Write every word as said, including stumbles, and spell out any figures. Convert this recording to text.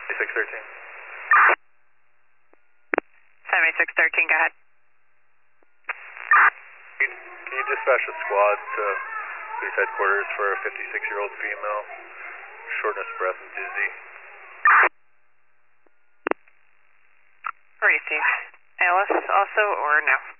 six thirteen. seventy-six thirteen, go ahead. Can you dispatch a squad to police headquarters for a fifty-six-year-old female, shortness of breath and dizzy? Receive. A L S also or no?